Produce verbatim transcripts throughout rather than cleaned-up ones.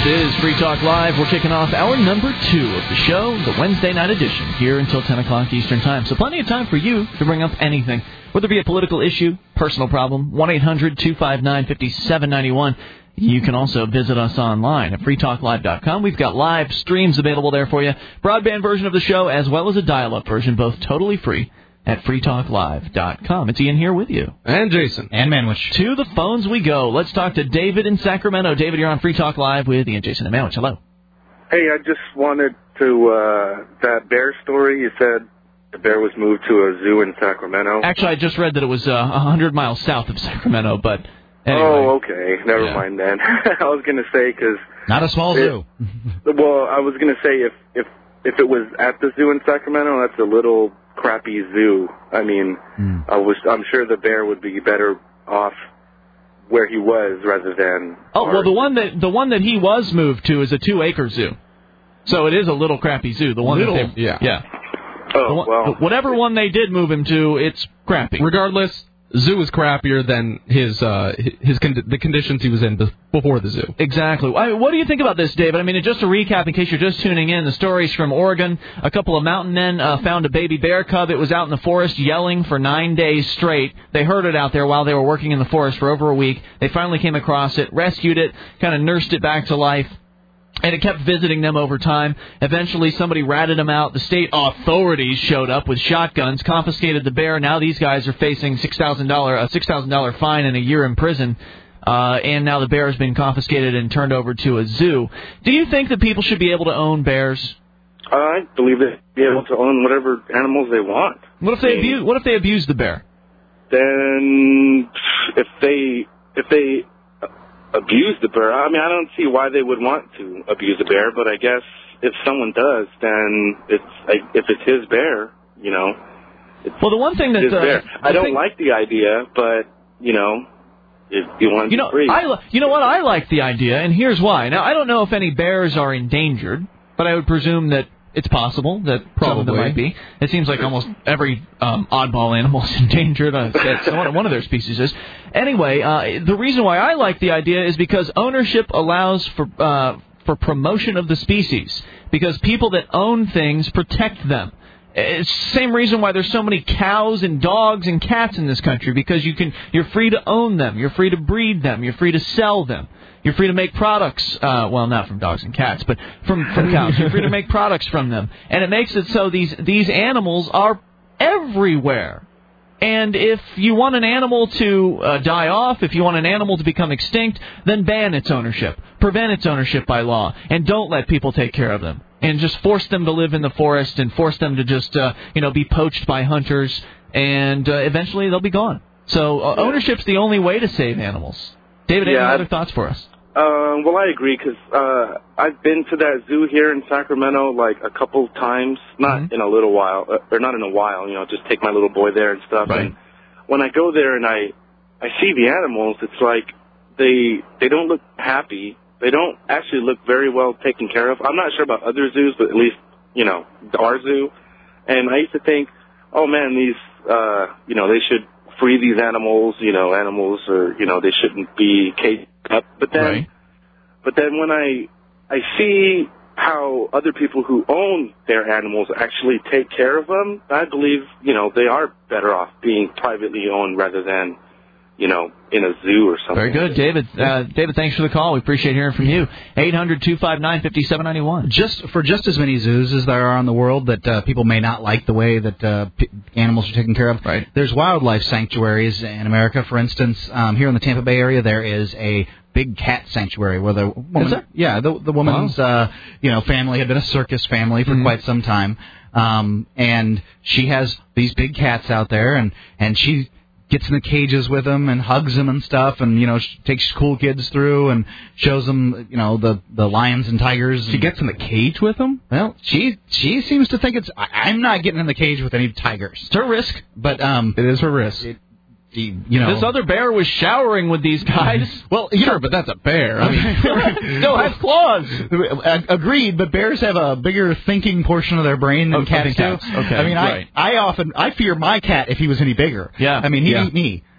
This is Free Talk Live. We're kicking off hour number two of the show, the Wednesday night edition, here until ten o'clock Eastern Time. So plenty of time for you to bring up anything, whether it be a political issue, personal problem, one eight hundred two five nine five seven nine one. You can also visit us online at free talk live dot com. We've got live streams available there for you, broadband version of the show, as well as a dial-up version, both totally free at free talk live dot com. It's Ian here with you. And Jason. And Manwich. To the phones we go. Let's talk to David in Sacramento. David, you're on Free Talk Live with Ian, Jason, and Manwich. Hello. Hey, I just wanted to, uh, that bear story, you said the bear was moved to a zoo in Sacramento. Actually, I just read that it was uh, one hundred miles south of Sacramento, but anyway. Oh, okay. Never Yeah. mind then. I was going to say, because... Not a small zoo. Well, I was going to say, if, if, if it was at the zoo in Sacramento, that's a little... crappy zoo. I mean, mm. I was, I'm sure the bear would be better off where he was rather than... Oh, well, the one that the one that he was moved to is a two-acre zoo. So it is a little crappy zoo. The one little, that they, yeah. yeah. Oh, one, well. Whatever one they did move him to, it's crappy. Regardless, zoo is crappier than his uh, his con- the conditions he was in before the zoo. Exactly. I mean, what do you think about this, David? I mean, just to recap, in case you're just tuning in, the story's from Oregon. A couple of mountain men uh, found a baby bear cub. It was out in the forest yelling for nine days straight. They heard it out there while they were working in the forest for over a week. They finally came across it, rescued it, kind of nursed it back to life. And it kept visiting them over time. Eventually, somebody ratted them out. The state authorities showed up with shotguns, confiscated the bear. Now these guys are facing six thousand dollars, a six thousand dollars fine and a year in prison. Uh, and now the bear has been confiscated and turned over to a zoo. Do you think that people should be able to own bears? I believe they'd be able to own whatever animals they want. What if they abuse? What if they abuse the bear? Then, if they if they abuse the bear, I mean, I don't see why they would want to abuse the bear. But I guess if someone does, then it's like, if it's his bear, you know. It's well, the one thing that his uh, bear. I don't thing, like the idea, but you know. If you want to you know, be free. I, you know what? I like the idea, and here's why. Now, I don't know if any bears are endangered, but I would presume that it's possible that Probably. some of them might be. It seems like almost every um, oddball animal is endangered. Uh, one, one of their species is. Anyway, uh, the reason why I like the idea is because ownership allows for uh, for promotion of the species, because people that own things protect them. It's the same reason why there's so many cows and dogs and cats in this country, because you can, you're free to own them, you're free to breed them, you're free to sell them, you're free to make products, uh, well, not from dogs and cats, but from, from cows. You're free to make products from them. And it makes it so these, these animals are everywhere. And if you want an animal to uh, die off, if you want an animal to become extinct, then ban its ownership, prevent its ownership by law, and don't let people take care of them. And just force them to live in the forest and force them to just, uh, you know, be poached by hunters, and uh, eventually they'll be gone. So uh, ownership's the only way to save animals. David, yeah, any other thoughts for us? Uh, well, I agree, because uh, I've been to that zoo here in Sacramento like a couple times, not Mm-hmm. in a little while, uh, or not in a while, you know, just take my little boy there and stuff. Right. And when I go there and I, I see the animals, it's like they they don't look happy. They don't actually look very well taken care of. I'm not sure about other zoos, but at least, you know, our zoo. And I used to think, oh, man, these, uh, you know, they should free these animals, you know, animals are, you know, they shouldn't be caged up. But then, Right. but then when I, I see how other people who own their animals actually take care of them, I believe, you know, they are better off being privately owned rather than, you know, in a zoo or something. Very good, David. Uh, David, thanks for the call. We appreciate hearing from you. eight hundred two five nine five seven nine one. Just for just as many zoos as there are in the world that uh, people may not like the way that uh, p- animals are taken care of. Right. There's wildlife sanctuaries in America. For instance, um, here in the Tampa Bay area, there is a big cat sanctuary where the woman, Is there? yeah, the the woman's Wow. uh, you know family had been a circus family for Mm-hmm. quite some time, um, and she has these big cats out there, and and she gets in the cages with them and hugs them and stuff, and you know she takes cool kids through and shows them you know the the lions and tigers. She and, gets in the cage with them? well, she she seems to think it's. I, I'm not getting in the cage with any tigers. It's her risk. But um, It is her risk. it, you know, This other bear was showering with these guys. well, you Sure, know, but that's a bear. I mean, Still has claws. Ag- Agreed, but bears have a bigger thinking portion of their brain than Oh, cats than do. cats. Okay, I mean, right. I I often I fear my cat if he was any bigger. Yeah, I mean, he'd yeah. eat me.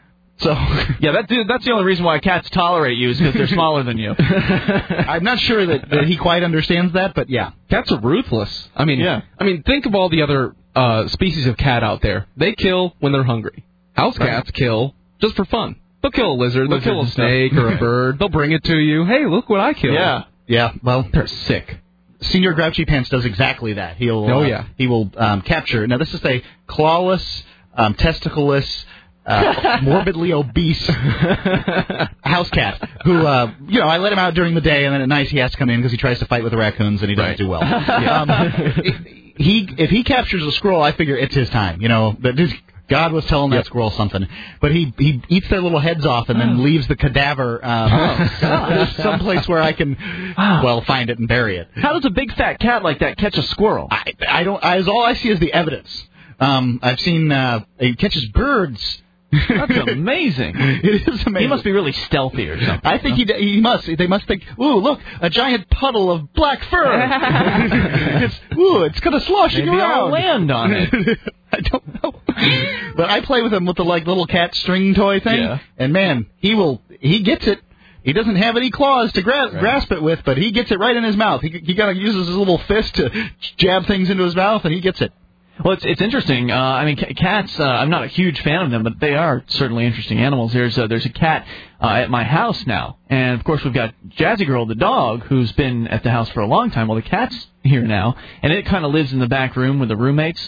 So yeah, that, that's the only reason why cats tolerate you is because they're smaller than you. I'm not sure that, that he quite understands that, but yeah. Cats are ruthless. I mean, yeah. I mean, think of all the other uh, species of cat out there. They kill when they're hungry. House right. cats kill just for fun. They'll kill a lizard, they'll Lizards kill a and snake stuff. or a bird. They'll bring it to you. Hey, look what I killed. Yeah. Yeah, well, they're sick. Senior Grouchy Pants does exactly that. He'll oh, uh, yeah. he will um, capture. Now, this is a clawless, um, testicleless, uh, morbidly obese house cat who, uh, you know, I let him out during the day, and then at night he has to come in because he tries to fight with the raccoons, and he doesn't right. do well. um, he If he captures a squirrel, I figure it's his time. You know, that this, God was telling that yep. squirrel something. But he he eats their little heads off and then oh. leaves the cadaver um, oh, someplace where I can, well, find it and bury it. How does a big fat cat like that catch a squirrel? I, I don't. I, all I see is the evidence. Um, I've seen uh, he catches birds. That's amazing. It is amazing. He must be really stealthy or something. I think no? he he must. They must think, ooh, look, a giant puddle of black fur. it's, ooh, it's kind of sloshing Maybe around. I'll land on it. I don't know. But I play with him with the like little cat string toy thing, yeah. and man, he will. He gets it. He doesn't have any claws to gra- right. grasp it with, but he gets it right in his mouth. He he kind of uses his little fist to jab things into his mouth, and he gets it. Well, it's it's interesting. Uh, I mean, c- cats. Uh, I'm not a huge fan of them, but they are certainly interesting animals. There's a, there's a cat uh, at my house now, and of course we've got Jazzy Girl, the dog, who's been at the house for a long time. Well, the cat's here now, and it kind of lives in the back room with the roommates.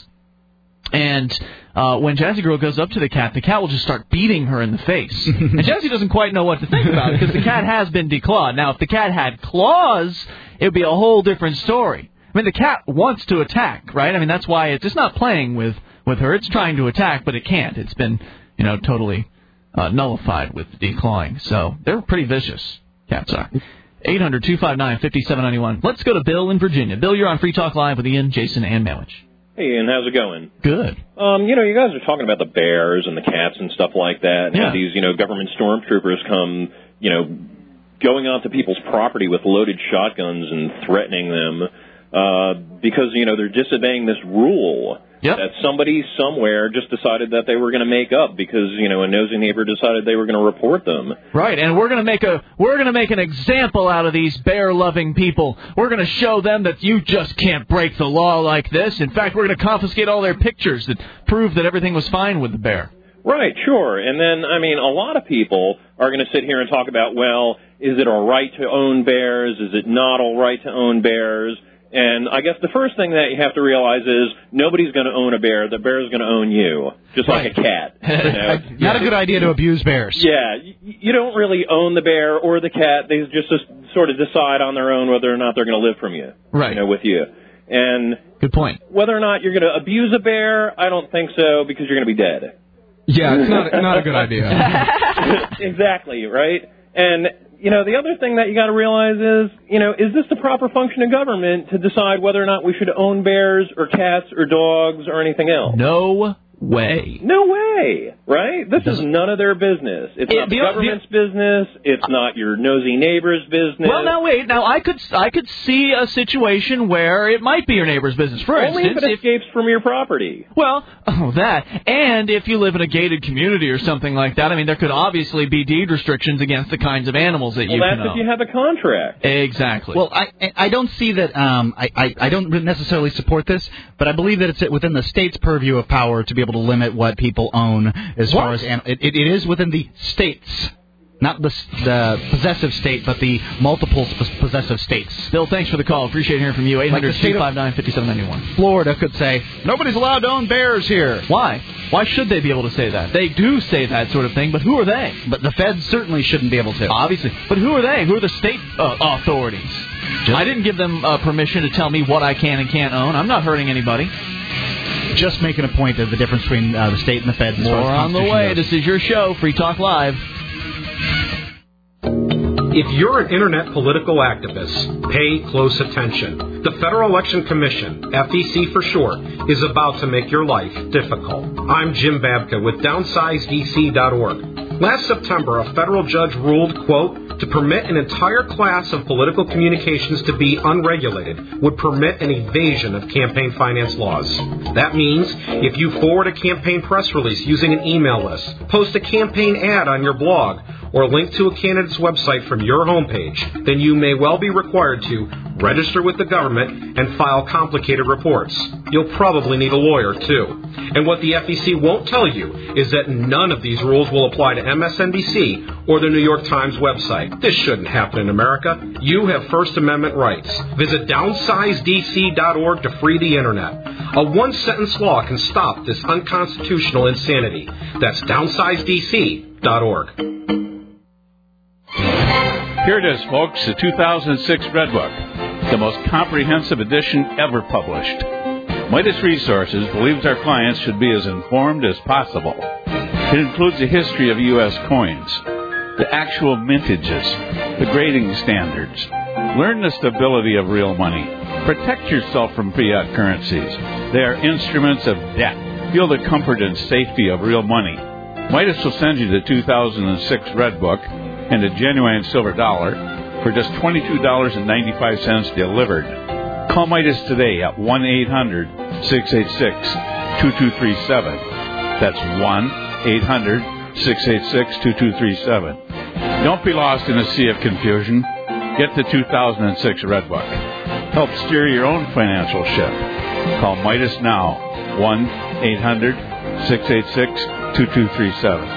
And uh, when Jazzy Girl goes up to the cat, the cat will just start beating her in the face. And Jazzy doesn't quite know what to think about it because the cat has been declawed. Now, if the cat had claws, it would be a whole different story. I mean, the cat wants to attack, right? I mean, that's why it's, it's not playing with, with her. It's trying to attack, but it can't. It's been, you know, totally uh, nullified with declawing. So they're pretty vicious, cats are. eight hundred two five nine five seven nine one. Let's go to Bill in Virginia. Bill, you're on Free Talk Live with Ian, Jason, and Manwich. Hey, Ian, how's it going? Good. Um, you know, you guys are talking about the bears and the cats and stuff like that, and yeah. how these, you know, government stormtroopers come, you know, going onto people's property with loaded shotguns and threatening them uh, because, you know, they're disobeying this rule yep. that somebody somewhere just decided that they were going to make up because, you know, a nosy neighbor decided they were going to report them. Right, and we're going to make a we're going to make an example out of these bear-loving people. We're going to show them that you just can't break the law like this. In fact, we're going to confiscate all their pictures that prove that everything was fine with the bear. Right, sure. And then, I mean, a lot of people are going to sit here and talk about, well, is it all right to own bears? Is it not all right to own bears? And I guess the first thing that you have to realize is nobody's going to own a bear. The bear's going to own you, just right. like a cat. You know? Not a good idea to abuse bears. Yeah, you don't really own the bear or the cat. They just, just sort of decide on their own whether or not they're going to live from you, right? You know, with you. And good point. Whether or not you're going to abuse a bear, I don't think so because you're going to be dead. Yeah, it's not not a good idea. Exactly, right? And you know, the other thing that you got to realize is, you know, is this the proper function of government to decide whether or not we should own bears or cats or dogs or anything else? No way. No way, right? This is none of their business. It's It- not the the- government's business. It's not your nosy neighbor's business. Well, now wait. Now I could I could see a situation where it might be your neighbor's business. For Only instance, if it escapes from your property. Well, oh, that. And if you live in a gated community or something like that, I mean, there could obviously be deed restrictions against the kinds of animals that Well, you that's can if own. you have a contract. Exactly. Well, I I don't see that. Um, I, I I don't necessarily support this, but I believe that it's within the state's purview of power to be able to limit what people own as What? far as an, it, it is within the states. Not the the possessive state, but the multiple possessive states. Bill, thanks for the call. Appreciate hearing from you. eight hundred Like the state two of- five nine five seven nine one. Florida could say, nobody's allowed to own bears here. Why? Why should they be able to say that? They do say that sort of thing, but who are they? But the feds certainly shouldn't be able to. Obviously. But who are they? Who are the state uh, authorities? I didn't give them uh, permission to tell me what I can and can't own. I'm not hurting anybody. Just making a point of the difference between uh, the state and the feds. More on the way. This is your show, Free Talk Live. If you're an internet political activist, pay close attention. The Federal Election Commission, F E C for short, is about to make your life difficult. I'm Jim Babka with downsize D C dot org. Last September, a federal judge ruled, quote, to permit an entire class of political communications to be unregulated would permit an evasion of campaign finance laws. That means if you forward a campaign press release using an email list, post a campaign ad on your blog, or link to a candidate's website from your homepage, then you may well be required to register with the government and file complicated reports. You'll probably need a lawyer, too. And what the F E C won't tell you is that none of these rules will apply to M S N B C or the New York Times website. This shouldn't happen in America. You have First Amendment rights. Visit downsize D C dot org to free the Internet. A one-sentence law can stop this unconstitutional insanity. That's downsize D C dot org. Here it is, folks, the two thousand six Red Book, the most comprehensive edition ever published. Midas Resources believes our clients should be as informed as possible. It includes a history of U S coins, the actual mintages, the grading standards. Learn the stability of real money. Protect yourself from fiat currencies. They are instruments of debt. Feel the comfort and safety of real money. Midas will send you the two thousand six Red Book and a genuine silver dollar for just twenty-two dollars and ninety-five cents delivered. Call Midas today at one eight hundred six eight six two two three seven. That's one eight hundred six eight six two two three seven. Don't be lost in a sea of confusion. Get the two thousand six Red Book. Help steer your own financial ship. Call Midas now, one eight hundred six eight six two two three seven.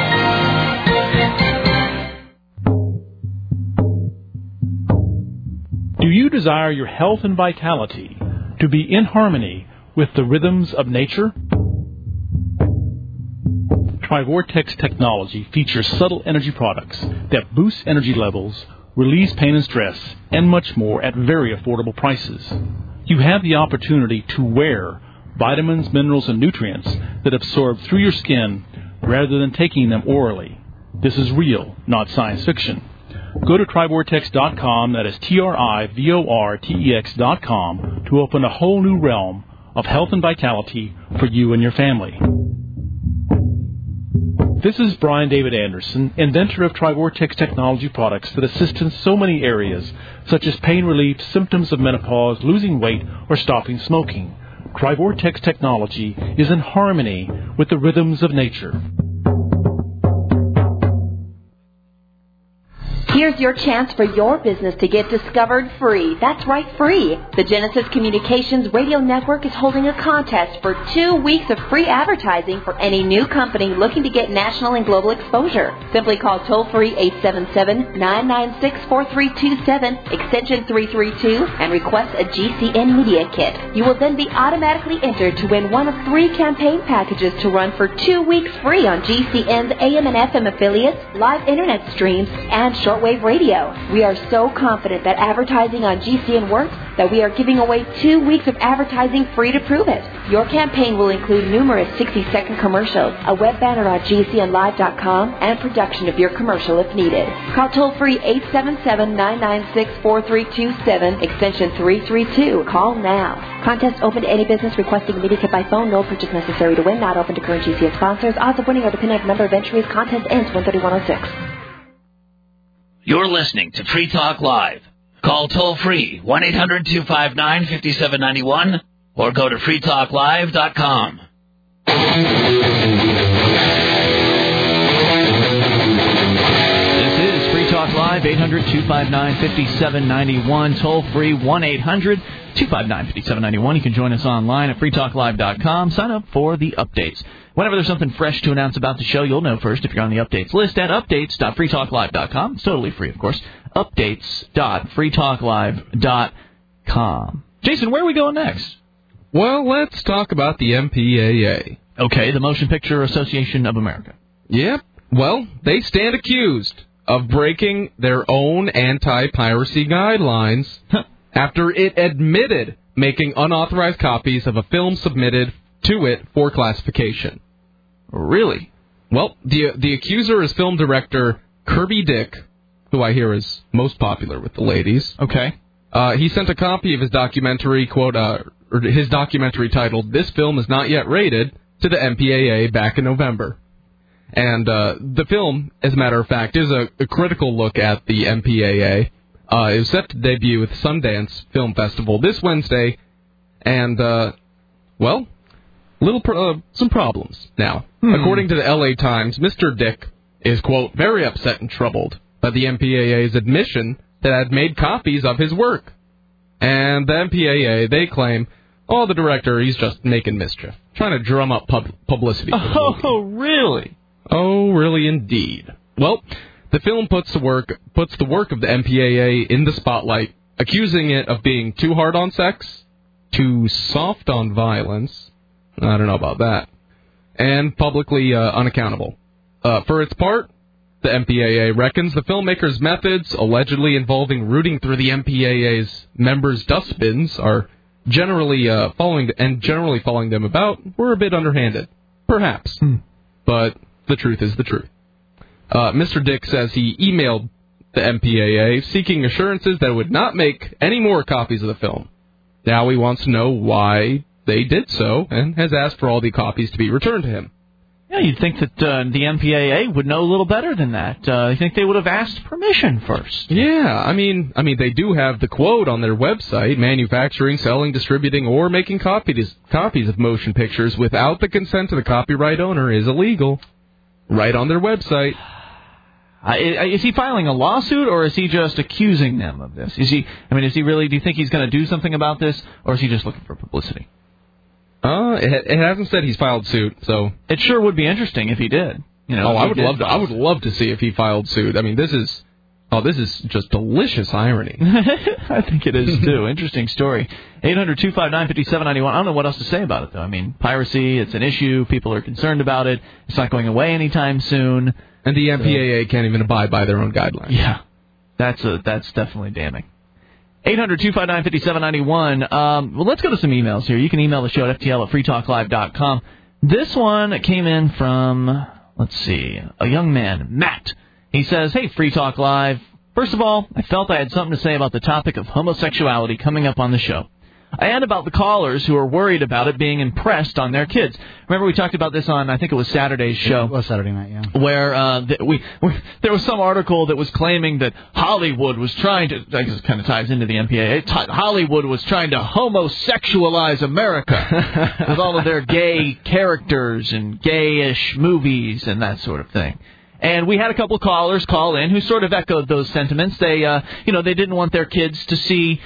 Do you desire your health and vitality to be in harmony with the rhythms of nature? Trivortex technology features subtle energy products that boost energy levels, release pain and stress, and much more at very affordable prices. You have the opportunity to wear vitamins, minerals, and nutrients that absorb through your skin rather than taking them orally. This is real, not science fiction. Go to trivortex dot com, that is T R I V O R T E X dot com, to open a whole new realm of health and vitality for you and your family. This is Brian David Anderson, inventor of Trivortex technology products that assist in so many areas, such as pain relief, symptoms of menopause, losing weight, or stopping smoking. Trivortex technology is in harmony with the rhythms of nature. Here's your chance for your business to get discovered free. That's right, free. The Genesis Communications Radio Network is holding a contest for two weeks of free advertising for any new company looking to get national and global exposure. Simply call toll-free eight seven seven, nine nine six, four three two seven, extension three three two, and request a G C N Media Kit. You will then be automatically entered to win one of three campaign packages to run for two weeks free on G C N's A M and F M affiliates, live internet streams, and shortwave radio. We are so confident that advertising on G C N works that we are giving away two weeks of advertising free to prove it. Your campaign will include numerous sixty-second commercials, a web banner on G C N live dot com, and production of your commercial if needed. Call toll-free eight seven seven, nine nine six, four three two seven, extension three three two. Call now. Contest open to any business requesting a media kit by phone. No purchase necessary to win. Not open to current G C N sponsors. Odds of winning are dependent on the number of entries. Contest ends one thirty-one oh six. You're listening to Free Talk Live. Call toll-free one eight hundred two five nine five seven nine one or go to free talk live dot com. This is Free Talk Live, eight hundred two five nine five seven nine one, toll-free one eight hundred two five nine five seven nine one. You can join us online at free talk live dot com. Sign up for the updates. Whenever there's something fresh to announce about the show, you'll know first if you're on the updates list at updates dot free talk live dot com. It's totally free, of course. updates dot free talk live dot com. Jason, where are we going next? Well, let's talk about the M P A A. Okay, the Motion Picture Association of America. Yep. Well, they stand accused of breaking their own anti-piracy guidelines after it admitted making unauthorized copies of a film submitted to it for classification. Really? Well, the the accuser is film director Kirby Dick, who I hear is most popular with the ladies. Okay. Uh, he sent a copy of his documentary, quote, uh, or his documentary titled, "This Film Is Not Yet Rated," to the M P A A back in November. And uh, the film, as a matter of fact, is a, a critical look at the M P A A. Uh, it was set to debut with Sundance Film Festival this Wednesday, and, uh, well, little pro- uh, some problems now. Hmm. According to the L A Times, Mister Dick is, quote, very upset and troubled by the M P A A's admission that it had made copies of his work. And the M P A A, they claim, oh, the director, he's just making mischief, trying to drum up pub- publicity. Oh, really? Oh, really indeed. Well, the film puts the work puts the work of the M P A A in the spotlight, accusing it of being too hard on sex, too soft on violence, I don't know about that, and publicly uh, unaccountable. Uh, for its part, the M P A A reckons the filmmaker's methods, allegedly involving rooting through the M P A A's members' dustbins, are generally uh, following and generally following them about, were a bit underhanded, perhaps. Hmm. But the truth is the truth. Uh, Mister Dick says he emailed the M P A A seeking assurances that it would not make any more copies of the film. Now he wants to know why they did so, and has asked for all the copies to be returned to him. Yeah, you'd think that uh, the M P A A would know a little better than that. Uh, I think they would have asked permission first. Yeah, I mean, I mean, they do have the quote on their website: manufacturing, selling, distributing, or making copies copies of motion pictures without the consent of the copyright owner is illegal. Right on their website. Uh, is he filing a lawsuit, or is he just accusing them of this? Is he? I mean, is he really? Do you think he's going to do something about this, or is he just looking for publicity? Uh, it, it hasn't said he's filed suit, so it sure would be interesting if he did. You know, oh, I would love to. I would love to see if he filed suit. I mean, this is, oh, this is just delicious irony. I think it is too. Interesting story. eight hundred two five nine, five seven nine one. I don't know what else to say about it though. I mean, piracy. It's an issue. People are concerned about it. It's not going away anytime soon. And the M P A A so, can't even abide by their own guidelines. Yeah, that's a that's definitely damning. eight hundred two five nine, five seven nine one. Um, well, let's go to some emails here. You can email the show at F T L at free talk live dot com. This one came in from, let's see, a young man, Matt. He says, hey, Free Talk Live. First of all, I felt I had something to say about the topic of homosexuality coming up on the show. And about the callers who are worried about it being impressed on their kids. Remember we talked about this on, I think it was Saturday's show. It was Saturday night, yeah. Where uh, th- we, we there was some article that was claiming that Hollywood was trying to, I guess it kind of ties into the M P A A, t- Hollywood was trying to homosexualize America with all of their gay characters and gayish movies and that sort of thing. And we had a couple of callers call in who sort of echoed those sentiments. They, uh, you know, they didn't want their kids to see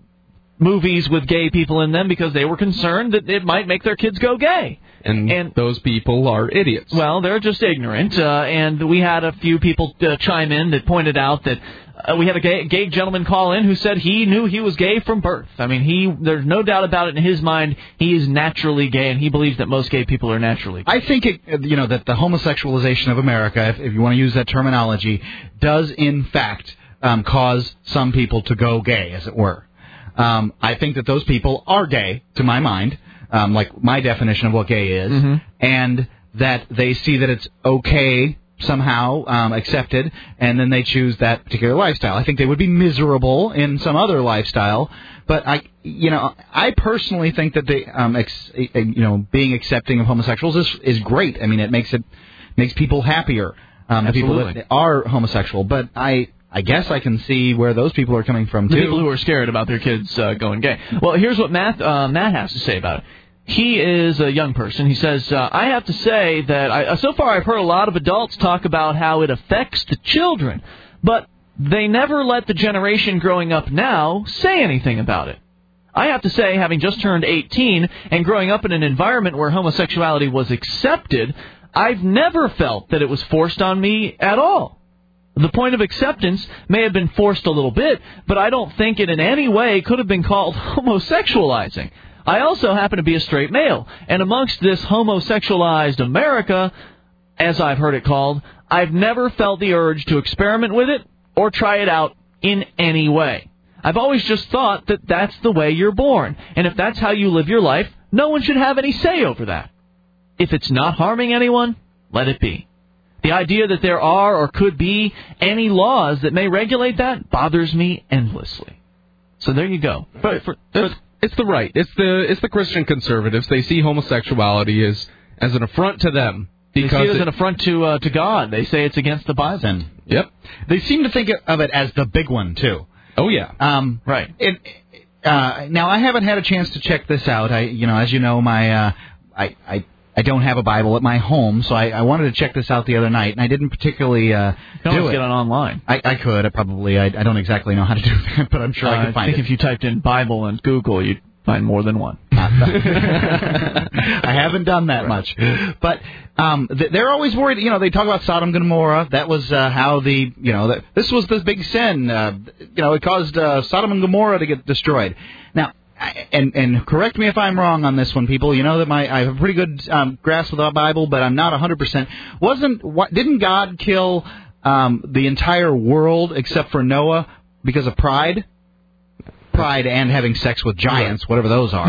movies with gay people in them because they were concerned that it might make their kids go gay. And, and those people are idiots. Well, they're just ignorant. Uh, and we had a few people uh, chime in that pointed out that uh, we had a gay, gay gentleman call in who said he knew he was gay from birth. I mean, he there's no doubt about it in his mind. He is naturally gay, and he believes that most gay people are naturally gay. I think, it, you know, that the homosexualization of America, if, if you want to use that terminology, does in fact um, cause some people to go gay, as it were. Um, I think that those people are gay, to my mind, um, like my definition of what gay is, mm-hmm. and that they see that it's okay somehow, um, accepted, and then they choose that particular lifestyle. I think they would be miserable in some other lifestyle, but I, you know, I personally think that the, um, ex, you know, being accepting of homosexuals is is great. I mean, it makes it makes people happier, um, the people that are homosexual. But I. I guess I can see where those people are coming from, too. The people who are scared about their kids uh, going gay. Well, here's what Matt, uh, Matt has to say about it. He is a young person. He says, uh, I have to say that I, uh, so far I've heard a lot of adults talk about how it affects the children, but they never let the generation growing up now say anything about it. I have to say, having just turned eighteen and growing up in an environment where homosexuality was accepted, I've never felt that it was forced on me at all. The point of acceptance may have been forced a little bit, but I don't think it in any way could have been called homosexualizing. I also happen to be a straight male, and amongst this homosexualized America, as I've heard it called, I've never felt the urge to experiment with it or try it out in any way. I've always just thought that that's the way you're born, and if that's how you live your life, no one should have any say over that. If it's not harming anyone, let it be. The idea that there are or could be any laws that may regulate that bothers me endlessly. So there you go. But for, it's, it's the right. It's the it's the Christian conservatives. They see homosexuality as as an affront to them, They see it as an affront to uh, to God. They say it's against the Bible. And, yep. They seem to think of it as the big one, too. Oh, yeah. Um, right. It, uh, now, I haven't had a chance to check this out. I, you know, as you know, my uh, I, I I don't have a Bible at my home, so I, I wanted to check this out the other night, and I didn't particularly uh, you can do it. Get it online. I, I could. I probably. I, I don't exactly know how to do that, but I'm sure uh, I could find it. I think it. if you typed in Bible and Google, you'd find more than one. I haven't done that right. much, but um, they're always worried. You know, they talk about Sodom and Gomorrah. That was uh, how the you know that this was the big sin. Uh, you know, it caused uh, Sodom and Gomorrah to get destroyed. Now. And and correct me if I'm wrong on this one, people. You know that my I have a pretty good um, grasp of the Bible, but I'm not one hundred percent. Wasn't what didn't God kill um, the entire world except for Noah because of pride? Pride and having sex with giants, whatever those are.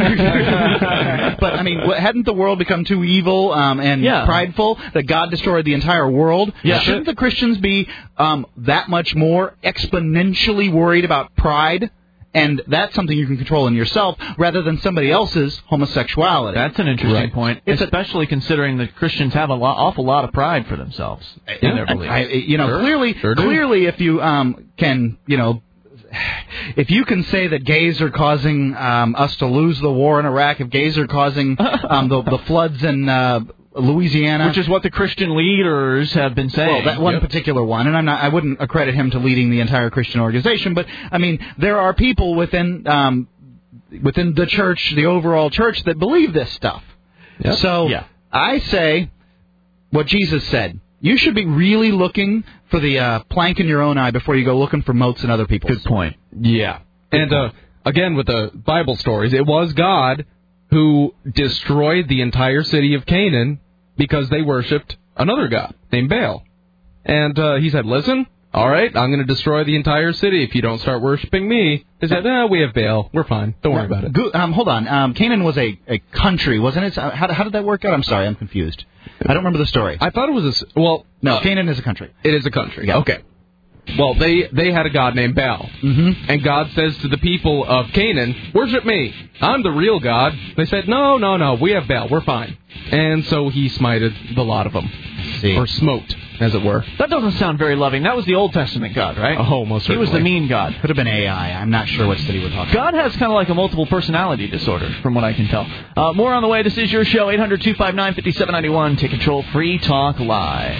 But I mean, hadn't the world become too evil um, and yeah. prideful that God destroyed the entire world? Yeah. Shouldn't the Christians be um, that much more exponentially worried about pride? And that's something you can control in yourself rather than somebody else's homosexuality. That's an interesting right. point, it's especially a, considering that Christians have an awful lot of pride for themselves in their beliefs. I, you know, sure. clearly, sure clearly, if you um, can, you know, if you can say that gays are causing um, us to lose the war in Iraq, if gays are causing um, the, the floods in uh, Louisiana, which is what the Christian leaders have been saying. Well, that one yep. particular one, and I'm not, I wouldn't accredit him to leading the entire Christian organization, but I mean, there are people within um, within the church, the overall church, that believe this stuff. Yep. So yeah. I say what Jesus said. You should be really looking for the uh, plank in your own eye before you go looking for motes in other people's. Good point. Yeah. Good and point. Uh, again, with the Bible stories, it was God who destroyed the entire city of Canaan because they worshipped another god named Baal. And uh, he said, listen, all right, I'm going to destroy the entire city if you don't start worshiping me. They said, no, we have Baal. We're fine. Don't worry about it. Go, um, hold on. Um, Canaan was a, a country, wasn't it? How, how did that work out? I'm sorry, I'm confused. I don't remember the story. I thought it was a... Well, no, uh, Canaan is a country. It is a country. Yeah. Okay. Well, they, they had a god named Baal. Mm-hmm. And God says to the people of Canaan, worship me. I'm the real God. They said, no, no, no, we have Baal. We're fine. And so he smited the lot of them. See. Or smote, as it were. That doesn't sound very loving. That was the Old Testament God, right? Oh, most certainly. He was the mean God. Could have been A I. I'm not sure what city we're talking God about. has kind of like a multiple personality disorder, from what I can tell. Uh, more on the way. This is your show, eight hundred two five nine five seven nine one. Take control. Free Talk Live.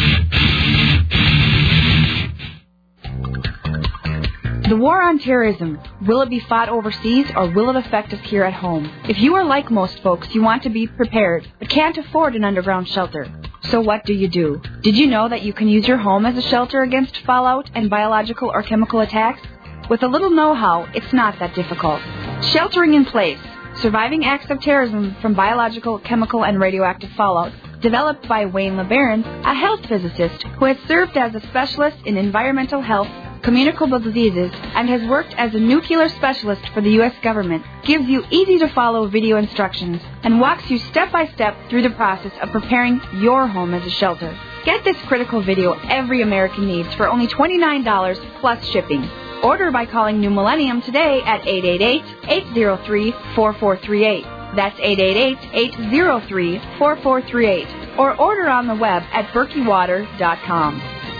The war on terrorism, will it be fought overseas or will it affect us here at home? If you are like most folks, you want to be prepared, but can't afford an underground shelter. So what do you do? Did you know that you can use your home as a shelter against fallout and biological or chemical attacks? With a little know-how, it's not that difficult. Sheltering in Place, Surviving Acts of Terrorism from Biological, Chemical, and Radioactive Fallout, developed by Wayne LeBaron, a health physicist who has served as a specialist in environmental health, communicable diseases, and has worked as a nuclear specialist for the U S government, gives you easy-to-follow video instructions and walks you step-by-step through the process of preparing your home as a shelter. Get this critical video every American needs for only twenty-nine dollars plus shipping. Order by calling New Millennium today at eight eight eight, eight zero three, four four three eight. That's eight eight eight, eight zero three, four four three eight. Or order on the web at berkey water dot com.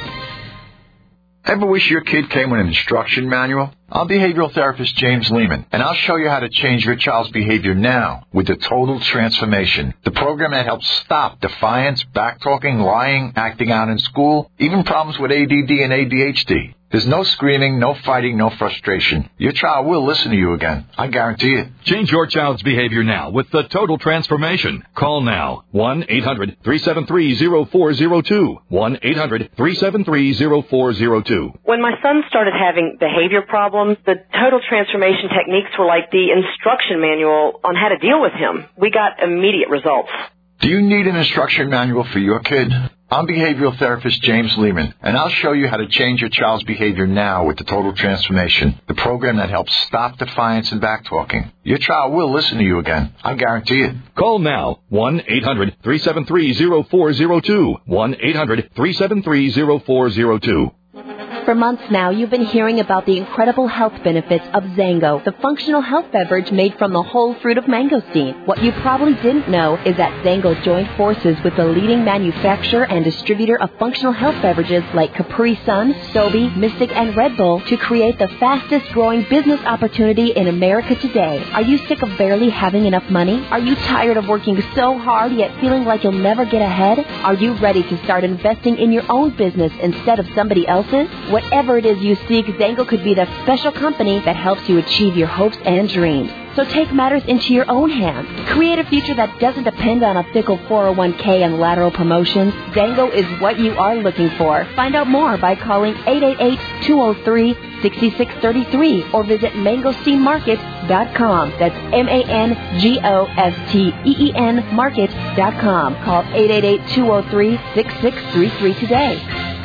Ever wish your kid came with an instruction manual? I'm behavioral therapist James Lehman, and I'll show you how to change your child's behavior now with the Total Transformation, the program that helps stop defiance, backtalking, lying, acting out in school, even problems with A D D and A D H D. There's no screaming, no fighting, no frustration. Your child will listen to you again. I guarantee it. Change your child's behavior now with the Total Transformation. Call now. one eight hundred three seven three zero four zero two. one eight hundred three seven three zero four zero two. When my son started having behavior problems, the Total Transformation techniques were like the instruction manual on how to deal with him. We got immediate results. Do you need an instruction manual for your kid? I'm behavioral therapist James Lehman, and I'll show you how to change your child's behavior now with the Total Transformation, the program that helps stop defiance and backtalking. Your child will listen to you again. I guarantee it. Call now. one eight hundred three seven three zero four zero two. one eight hundred three seven three zero four zero two. For months now, you've been hearing about the incredible health benefits of Zango, the functional health beverage made from the whole fruit of mangosteen. What you probably didn't know is that Zango joined forces with the leading manufacturer and distributor of functional health beverages like Capri Sun, Sobe, Mystic, and Red Bull to create the fastest growing business opportunity in America today. Are you sick of barely having enough money? Are you tired of working so hard yet feeling like you'll never get ahead? Are you ready to start investing in your own business instead of somebody else's? Whatever it is you seek, Zango could be the special company that helps you achieve your hopes and dreams. So take matters into your own hands. Create a future that doesn't depend on a fickle four oh one k and lateral promotions. Zango is what you are looking for. Find out more by calling eight eight eight, two oh three, six six three three or visit mangosteen market dot com. That's M A N G O S T E E N market dot com. Call eight eight eight, two oh three, six six three three today.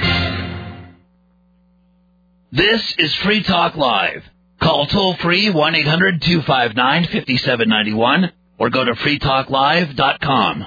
This is Free Talk Live. Call toll-free one eight hundred, two five nine, five seven nine one or go to free talk live dot com.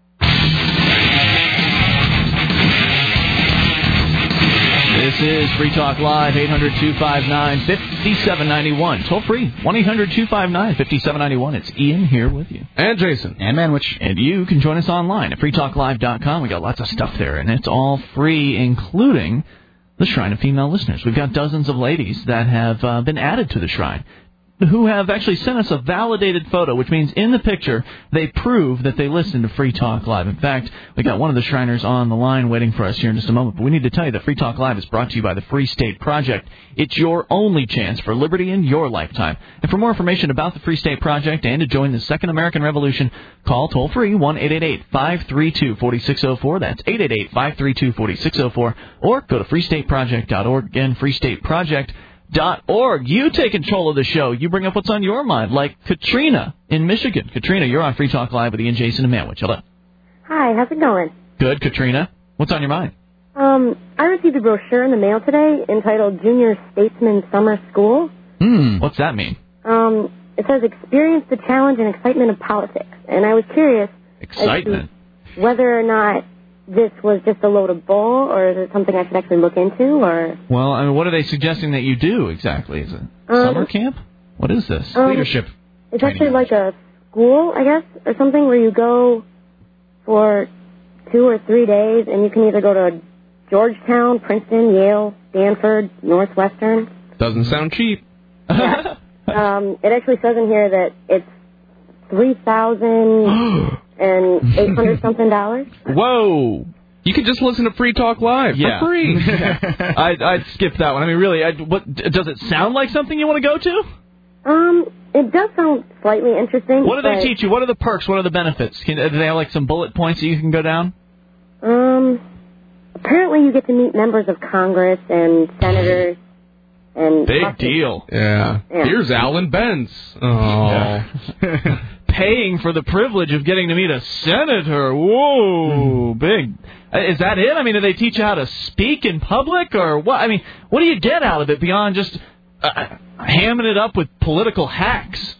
This is Free Talk Live, eight hundred, two five nine, five seven nine one. Toll-free, one eight hundred, two five nine, five seven nine one. It's Ian here with you. And Jason. And Manwich. And you can join us online at free talk live dot com. We got lots of stuff there, and it's all free, including the Shrine of Female Listeners. We've got dozens of ladies that have uh, been added to the Shrine who have actually sent us a validated photo, which means in the picture they prove that they listen to Free Talk Live. In fact, we got one of the Shriners on the line waiting for us here in just a moment. But we need to tell you that Free Talk Live is brought to you by the Free State Project. It's your only chance for liberty in your lifetime. And for more information about the Free State Project and to join the Second American Revolution, call toll-free one eight eight eight, five three two, four six zero four. That's eight eight eight, five three two, four six zero four. Or go to free state project dot org. Again, free state project dot org. You take control of the show. You bring up what's on your mind, like Katrina in Michigan. Katrina, you're on Free Talk Live with Ian, Jason, and Manwich. Hello. Hi, how's it going? Good, Katrina. What's on your mind? Um, I received a brochure in the mail today entitled Junior Statesman Summer School. Hmm, what's that mean? Um, it says experience the challenge and excitement of politics. And I was curious Excitement? as to whether or not this was just a load of bull, or is it something I should actually look into, or... Well, I mean, what are they suggesting that you do exactly? Is it Um, summer camp? What is this? Um, Leadership. It's actually like a school, I guess, or something where you go for two or three days, and you can either go to Georgetown, Princeton, Yale, Stanford, Northwestern. Doesn't sound cheap. Yeah. um, it actually says in here that it's three thousand and eight hundred something dollars. Whoa! You could just listen to Free Talk Live Yeah. for free. I'd, I'd skip that one. I mean, really, I'd, what does it sound like something you want to go to? Um, it does sound slightly interesting. What do they but, teach you? What are the perks? What are the benefits? Can, do they have like some bullet points that you can go down? Um, apparently you get to meet members of Congress and senators. And Big deal. Yeah. Yeah. Here's Alan Benz. Oh. Yeah. Paying for the privilege of getting to meet a senator. Whoa, big. Is that it? I mean, do they teach you how to speak in public or what? I mean, what do you get out of it beyond just uh, hamming it up with political hacks?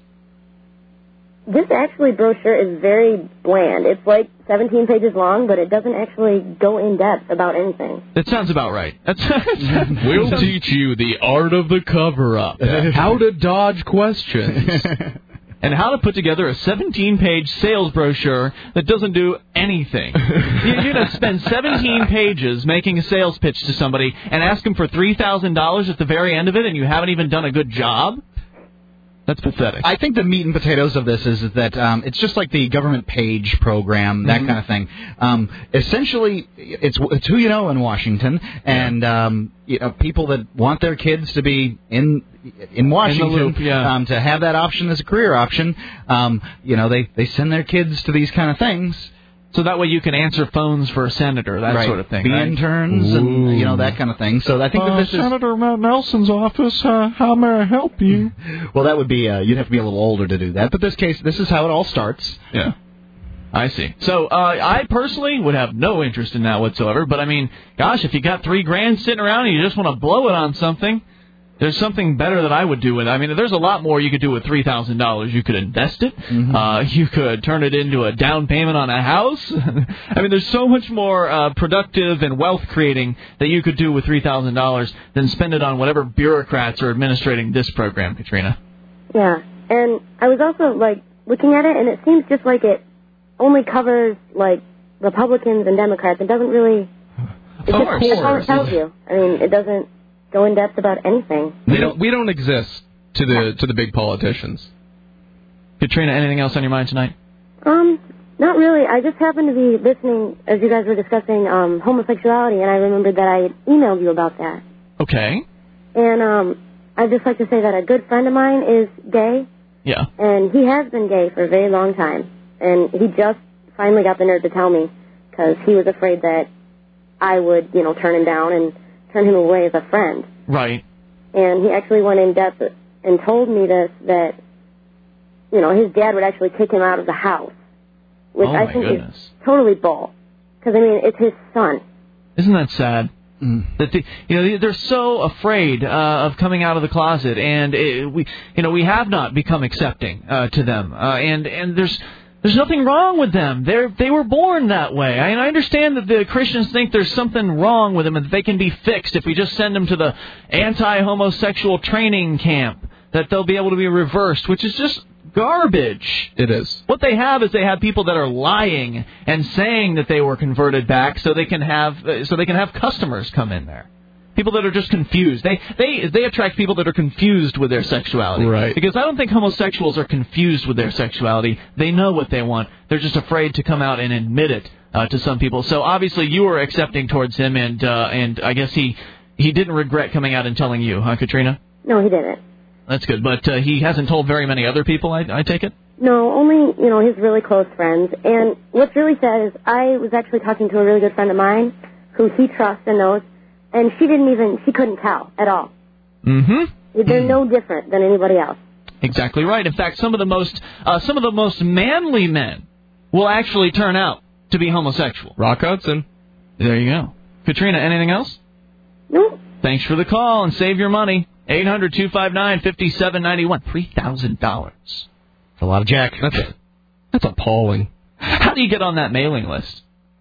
This actually brochure is very bland. It's like seventeen pages long, but it doesn't actually go in depth about anything. That sounds about right. That's, We'll teach you the art of the cover-up, how to dodge questions, and how to put together a seventeen-page sales brochure that doesn't do anything. You're going to spend seventeen pages making a sales pitch to somebody and ask them for three thousand dollars at the very end of it, and you haven't even done a good job? That's pathetic. I think the meat and potatoes of this is, is that um, it's just like the government page program, that Mm-hmm. kind of thing. Um, essentially, it's, it's who you know in Washington, and um, you know, people that want their kids to be in in Washington, In the loop, yeah. um, to have that option as a career option. Um, you know, they, they send their kids to these kind of things. So that way you can answer phones for a senator, that right. sort of thing. Be right? interns and, you know, that kind of thing. So I think that Uh, this is... Senator Matt Nelson's office, uh, how may I help you? Well, that would be, uh, you'd have to be a little older to do that. But this case, this is how it all starts. Yeah. I see. So uh, I personally would have no interest in that whatsoever. But, I mean, gosh, if you got three grand sitting around and you just want to blow it on something, There's something better that I would do with it. I mean, there's a lot more you could do with three thousand dollars. You could invest it. Mm-hmm. Uh, you could turn it into a down payment on a house. I mean, there's so much more uh, productive and wealth creating that you could do with three thousand dollars than spend it on whatever bureaucrats are administrating this program, Katrina. Yeah, and I was also, like, looking at it, and it seems just like it only covers, like, Republicans and Democrats. It doesn't really... It Of just, that's all it course. tells you. I mean, it doesn't go in depth about anything. We don't we don't exist to the to the big politicians. Katrina, anything else on your mind tonight? Um, not really. I just happened to be listening as you guys were discussing um, homosexuality, and I remembered that I had emailed you about that. Okay. And um, I'd just like to say that a good friend of mine is gay, Yeah. and he has been gay for a very long time. And he just finally got the nerve to tell me because he was afraid that I would, you know, turn him down and turn him away as a friend. Right. And he actually went in depth and told me this, that, you know, his dad would actually kick him out of the house, which Oh, I my think goodness. is totally bull. Because, I mean, it's his son. Isn't that sad? That the, you know they're so afraid uh, of coming out of the closet, and it, we you know we have not become accepting uh, to them, uh, and and there's there's nothing wrong with them. They they were born that way. I, and I understand that the Christians think there's something wrong with them and that they can be fixed if we just send them to the anti-homosexual training camp, that they'll be able to be reversed, which is just garbage. It is. What they have is they have people that are lying and saying that they were converted back so they can have uh, so they can have customers come in there. People that are just confused. They they they attract people that are confused with their sexuality. Right. Because I don't think homosexuals are confused with their sexuality. They know what they want. They're just afraid to come out and admit it uh, to some people. So obviously you were accepting towards him, and uh, and I guess he he didn't regret coming out and telling you, huh, Katrina? No, he didn't. That's good. But uh, he hasn't told very many other people, I, I take it? No, only, you know, his really close friends. And what's really sad is I was actually talking to a really good friend of mine who he trusts and knows, and she didn't even, she couldn't tell at all. Mm-hmm. They're no different than anybody else. Exactly right. In fact, some of the most uh, some of the most manly men will actually turn out to be homosexual. Rock Hudson. There you go. Katrina, anything else? No. Thanks for the call and save your money. eight hundred two five nine five seven nine one. three thousand dollars. That's a lot of jack. That's a, that's appalling. How do you get on that mailing list?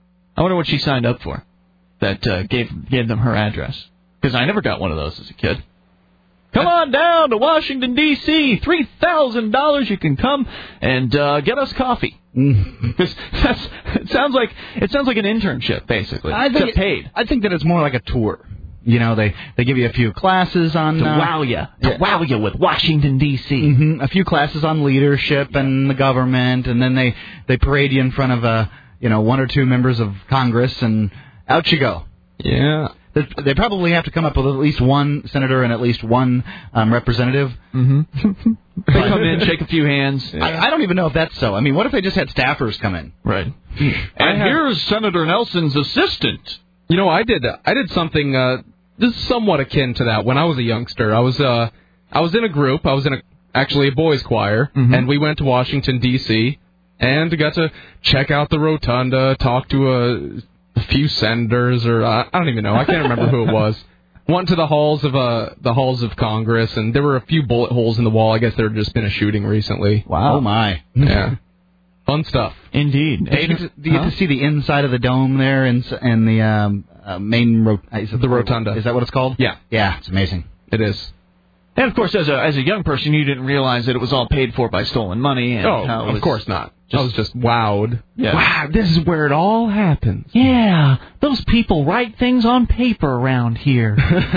I wonder what she signed up for that uh, gave gave them her address. Because I never got one of those as a kid. Come on down to Washington, D C three thousand dollars. You can come and uh, get us coffee. Because that's it sounds like it sounds like an internship, basically. I think except it- paid. I think that it's more like a tour. You know, they, they give you a few classes on... To uh, wow you. To wow you with Washington, D C Mm-hmm. A few classes on leadership and the government, and then they, they parade you in front of, uh, you know, one or two members of Congress, and out you go. Yeah. They, they probably have to come up with at least one senator and at least one um, representative. Mm-hmm. They come in, shake a few hands. I, I don't even know if that's so. I mean, what if they just had staffers come in? Right. And had- here's Senator Nelson's assistant. You know, I did I did something uh, this is somewhat akin to that when I was a youngster. I was uh I was in a group. I was in a actually a boys' choir, Mhm. and we went to Washington D C and got to check out the rotunda, talk to a, a few senators, or uh, I don't even know. I can't remember who it was. Went to the halls of uh the halls of Congress, and there were a few bullet holes in the wall. I guess there had just been a shooting recently. Wow. Oh, my. Yeah. Fun stuff. Indeed. Do you get to, do you get to see the inside of the dome there and and the um, uh, main ro- is it The rotunda. Is that what it's called? Yeah. Yeah, it's amazing. It is. And, of course, as a as a young person, you didn't realize that it was all paid for by stolen money. And Oh, how it of was course not. just- I was just wowed. Yeah. Wow, this is where it all happens. Yeah, those people write things on paper around here.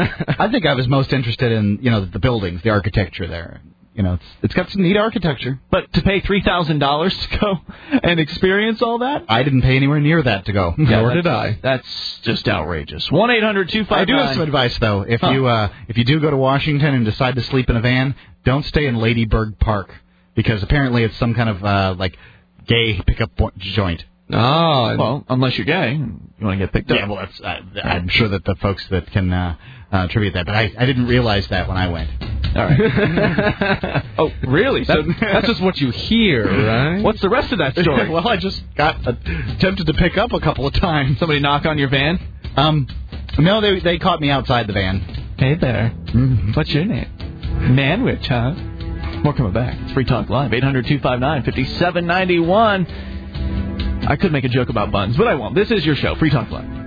I think I was most interested in, you know, the buildings, the architecture there. You know, it's it's got some neat architecture. But to pay three thousand dollars to go and experience all that? I didn't pay anywhere near that to go. Yeah, Nor that's- did I. That's just outrageous. one eight hundred two five nine I do have some advice though. If Huh. you uh, if you do go to Washington and decide to sleep in a van, don't stay in Ladybird Park because apparently it's some kind of uh, like gay pickup po- joint. Oh, Well, unless you're gay, you want to get picked up. Yeah, well, that's, uh, I'm sure that the folks that can uh, uh, attribute that, but I, I didn't realize that when I went. All right. Oh, really? So That, that's just what you hear, right? what's the rest of that story? Well, I just got uh, tempted to pick up a couple of times. Somebody knock on your van? Um, no, they they caught me outside the van. Hey there. What's your name? Manwich, huh? More coming back. It's Free Talk Live. eight hundred two five nine five seven nine one. I could make a joke about buns, but I won't. This is your show, Free Talk Live.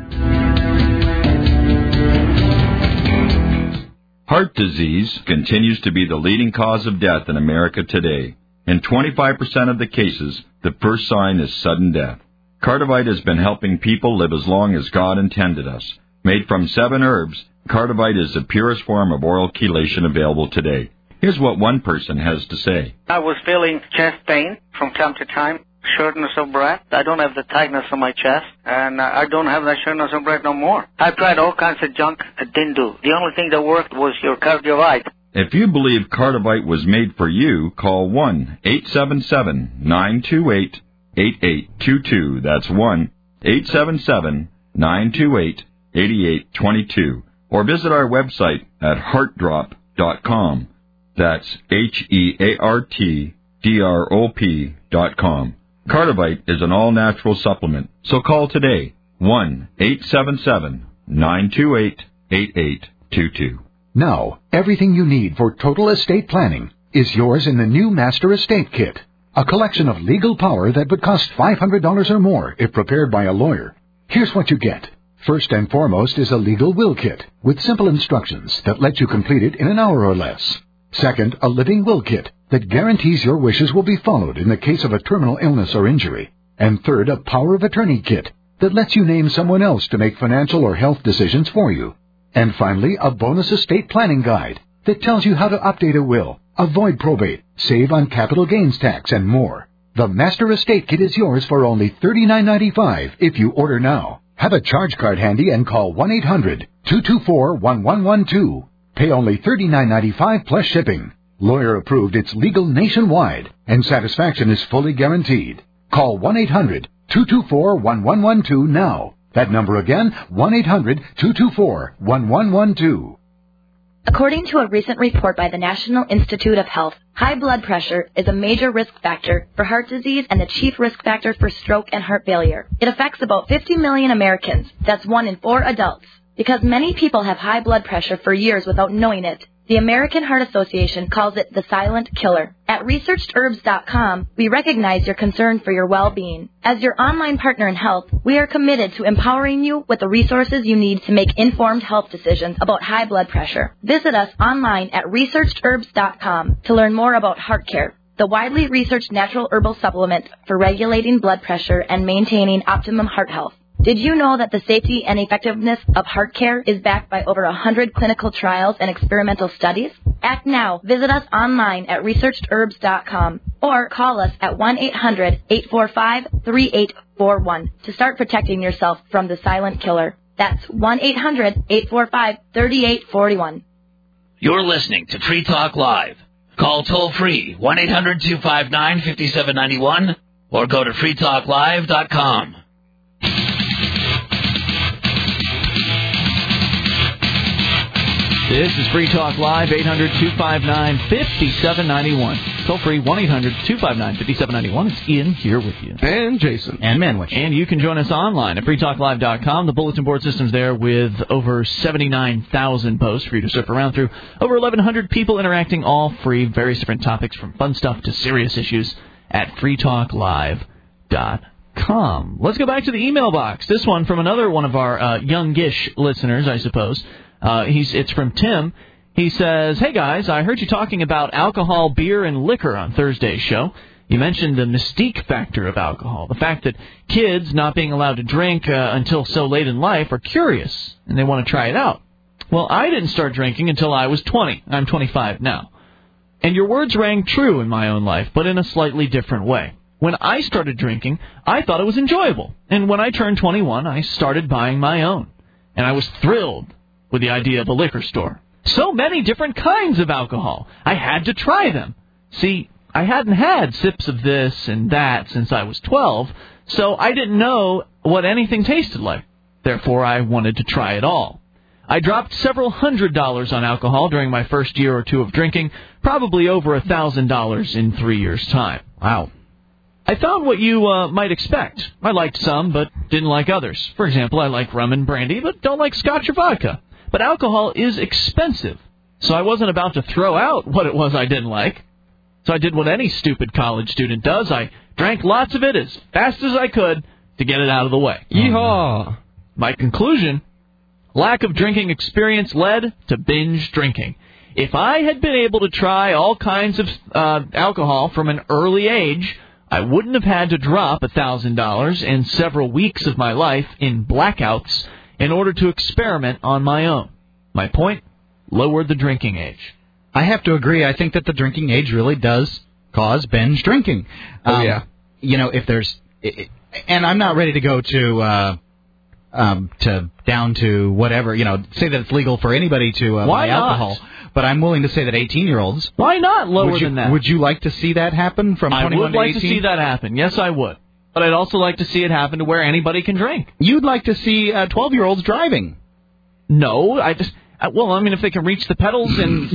Heart disease continues to be the leading cause of death in America today. In twenty-five percent of the cases, the first sign is sudden death. Cardivite has been helping people live as long as God intended us. Made from seven herbs, Cardivite is the purest form of oral chelation available today. Here's what one person has to say. I was feeling chest pain from time to time, shortness of breath. I don't have the tightness on my chest, and I don't have that shortness of breath no more. I tried all kinds of junk. It didn't do. The only thing that worked was your Cardivite. If you believe Cardivite was made for you, call one eight seven seven nine two eight eight eight two two. That's one eight seven seven nine two eight eight eight two two. Or visit our website at heart drop dot com. That's H E A R T D R O P dot com. Cardivite is an all-natural supplement, so call today, one eight seven seven nine two eight eight eight two two. Now, everything you need for total estate planning is yours in the new Master Estate Kit, a collection of legal power that would cost five hundred dollars or more if prepared by a lawyer. Here's what you get. First and foremost is a legal will kit with simple instructions that let you complete it in an hour or less. Second, a living will kit that guarantees your wishes will be followed in the case of a terminal illness or injury. And third, a power of attorney kit that lets you name someone else to make financial or health decisions for you. And finally, a bonus estate planning guide that tells you how to update a will, avoid probate, save on capital gains tax, and more. The Master Estate Kit is yours for only thirty-nine ninety-five if you order now. Have a charge card handy and call one eight hundred two two four one one one two. Pay only thirty-nine ninety-five plus shipping. Lawyer approved, it's legal nationwide, and satisfaction is fully guaranteed. Call one eight hundred two two four one one one two now. That number again, one eight hundred two two four one one one two. According to a recent report by the National Institute of Health, high blood pressure is a major risk factor for heart disease and the chief risk factor for stroke and heart failure. It affects about fifty million Americans. That's one in four adults. Because many people have high blood pressure for years without knowing it, the American Heart Association calls it the silent killer. At researched herbs dot com, we recognize your concern for your well-being. As your online partner in health, we are committed to empowering you with the resources you need to make informed health decisions about high blood pressure. Visit us online at researched herbs dot com to learn more about Heart Care, the widely researched natural herbal supplement for regulating blood pressure and maintaining optimum heart health. Did you know that the safety and effectiveness of Heart Care is backed by over one hundred clinical trials and experimental studies? Act now. Visit us online at researched herbs dot com or call us at one eight hundred eight four five three eight four one to start protecting yourself from the silent killer. That's one eight hundred eight four five three eight four one. You're listening to Free Talk Live. Call toll-free one eight hundred two five nine five seven nine one or go to free talk live dot com. This is Free Talk Live, eight hundred two five nine five seven nine one. Toll free, one eight hundred two five nine five seven nine one. It's Ian here with you. And Jason. And Manwich. And you can join us online at free talk live dot com. The bulletin board system's there with over seventy-nine thousand posts for you to surf around through. Over eleven hundred people interacting, all free, various different topics from fun stuff to serious issues at free talk live dot com. Let's go back to the email box. This one from another one of our uh, youngish listeners, I suppose. Uh, he's it's from Tim. He says, "Hey guys, I heard you talking about alcohol, beer, and liquor on Thursday's show. You mentioned the mystique factor of alcohol, the fact that kids not being allowed to drink uh, until so late in life are curious and they want to try it out. Well, I didn't start drinking until I was twenty. I'm twenty-five now. And your words rang true in my own life, but in a slightly different way. When I started drinking, I thought it was enjoyable. And when I turned twenty-one, I started buying my own. And I was thrilled with the idea of a liquor store. So many different kinds of alcohol. I had to try them. See, I hadn't had sips of this and that since I was twelve, so I didn't know what anything tasted like. Therefore, I wanted to try it all. I dropped several hundred dollars on alcohol during my first year or two of drinking, probably over a thousand dollars in three years' time. Wow. I found what you uh, might expect. I liked some, but didn't like others. For example, I like rum and brandy, but don't like scotch or vodka. but alcohol is expensive. So I wasn't about to throw out what it was I didn't like. So I did what any stupid college student does. I drank lots of it as fast as I could to get it out of the way. Yeehaw! My conclusion, lack of drinking experience led to binge drinking. If I had been able to try all kinds of uh, alcohol from an early age, I wouldn't have had to drop one thousand dollars in several weeks of my life in blackouts in order to experiment on my own. My point, lowered the drinking age. I have to agree. I think that the drinking age really does cause binge drinking. Oh, um, yeah. You know, if there's... And I'm not ready to go to... Uh, um, to down to whatever, you know, say that it's legal for anybody to uh, Why buy not? alcohol. But I'm willing to say that eighteen-year-olds... Why not lower would you, than that? Would you like to see that happen from I twenty-one would to like eighteen? to see that happen. Yes, I would. But I'd also like to see it happen to where anybody can drink. You'd like to see uh, twelve-year-olds driving. No, I just... I, well, I mean, if they can reach the pedals and...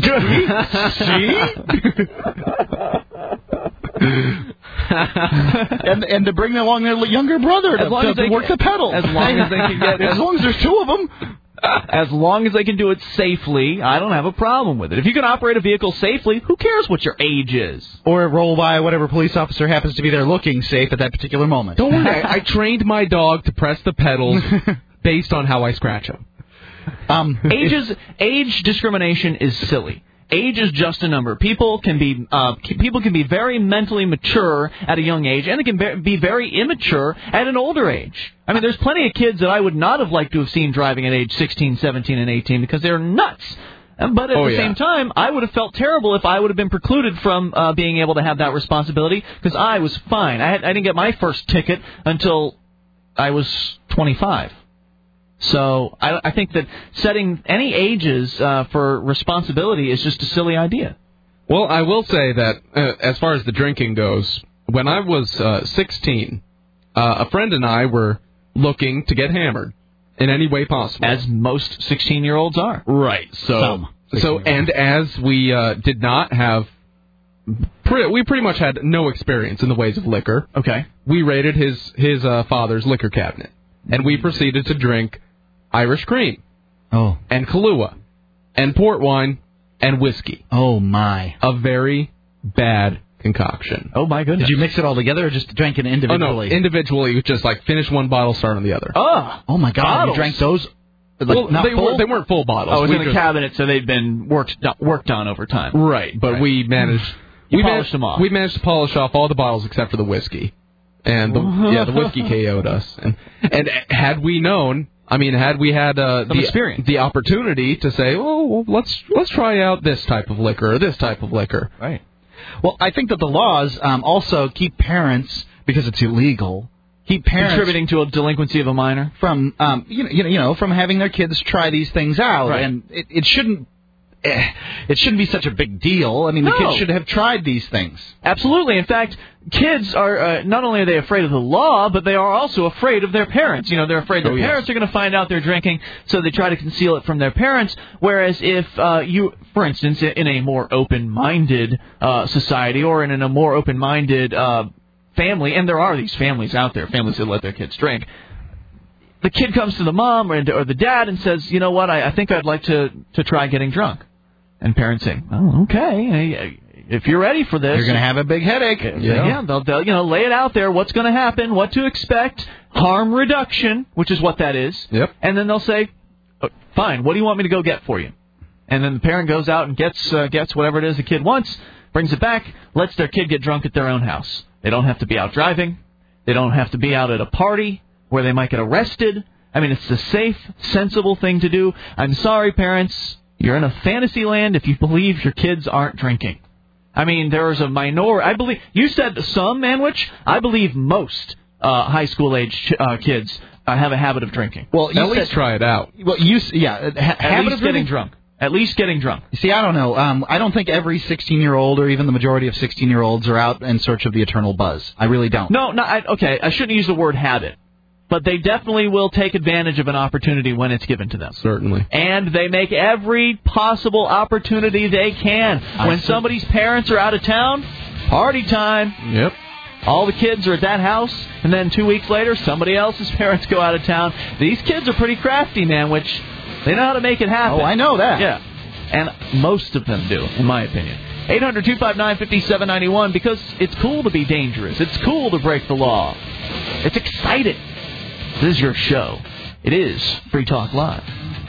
and and to bring along their younger brother to, as long to, as they to work can, the pedals. As long as they can get... As long as there's two of them. As long as they can do it safely, I don't have a problem with it. If you can operate a vehicle safely, who cares what your age is? Or roll by whatever police officer happens to be there looking safe at that particular moment. Don't worry, I, I trained my dog to press the pedals based on how I scratch him. Um, Ages, age discrimination is silly. Age is just a number. People can be uh, people can be very mentally mature at a young age, and they can be very immature at an older age. I mean, there's plenty of kids that I would not have liked to have seen driving at age sixteen, seventeen, and eighteen because they're nuts. But at oh, the yeah. same time, I would have felt terrible if I would have been precluded from uh, being able to have that responsibility because I was fine. I, had, I didn't get my first ticket until I was twenty-five. So I, I think that setting any ages uh, for responsibility is just a silly idea. Well, I will say that uh, as far as the drinking goes, when I was uh, sixteen, uh, a friend and I were looking to get hammered in any way possible. As most sixteen-year-olds are. Right. So, so and as we uh, did not have... Pre- we pretty much had no experience in the ways of liquor. Okay. We raided his, his uh, father's liquor cabinet, and we proceeded to drink Irish cream, oh, and Kahlua, and port wine, and whiskey. Oh, my. A very bad concoction. Oh, my goodness. Did you mix it all together or just drink it individually? Oh, no, individually, just like finish one bottle, start on the other. Oh, oh my God. Bottles. You drank those? Like, well, not they, full? were, they weren't full bottles. Oh, it was we in the just, cabinet, so they'd been worked worked on over time. Right, but right. we managed... You we polished managed, them off. We managed to polish off all the bottles except for the whiskey. And, the, yeah, the whiskey K O'd us. And, and had we known... I mean, had we had uh, Some the, experience. the opportunity to say, oh, well, let's let's try out this type of liquor or this type of liquor. Right. Well, I think that the laws um, also keep parents, because it's illegal, keep parents contributing to a delinquency of a minor from um, you know, you know from having their kids try these things out, right. and it, it shouldn't. It shouldn't be such a big deal. I mean, the no. kids should have tried these things. Absolutely. In fact, kids are uh, not only are they afraid of the law, but they are also afraid of their parents. You know, they're afraid their oh, yes. parents are going to find out they're drinking, so they try to conceal it from their parents. Whereas if uh, you, for instance, in a more open-minded uh, society or in a more open-minded uh, family, and there are these families out there, families that let their kids drink, the kid comes to the mom or, or the dad and says, you know what, I, I think I'd like to, to try getting drunk. And parents say, oh, okay, if you're ready for this. You're going to have a big headache. Yeah, yeah they'll, they'll you know, lay it out there, what's going to happen, what to expect, harm reduction, which is what that is. Yep. And then they'll say, oh, fine, what do you want me to go get for you? And then the parent goes out and gets uh, gets whatever it is the kid wants, brings it back, lets their kid get drunk at their own house. They don't have to be out driving. They don't have to be out at a party where they might get arrested. I mean, it's the safe, sensible thing to do. I'm sorry, parents. You're in a fantasy land if you believe your kids aren't drinking. I mean, there's a minority. I believe you said some, Manwich. I believe most uh, high school age uh, kids uh, have a habit of drinking. Well, at least try it out. Well, you yeah, ha- at habit least of getting drinking? drunk. At least getting drunk. See, I don't know. Um, I don't think every sixteen-year-old or even the majority of sixteen-year-olds are out in search of the eternal buzz. I really don't. No, no. I, okay, I shouldn't use the word habit. But they definitely will take advantage of an opportunity when it's given to them. Certainly. And they make every possible opportunity they can. When somebody's parents are out of town, party time. Yep. All the kids are at that house, and then two weeks later, somebody else's parents go out of town. These kids are pretty crafty, man, which They know how to make it happen. Oh, I know that. Yeah. And most of them do, in my opinion. eight hundred two five nine five seven nine one, because it's cool to be dangerous. It's cool to break the law. It's exciting. This is your show. It is Free Talk Live.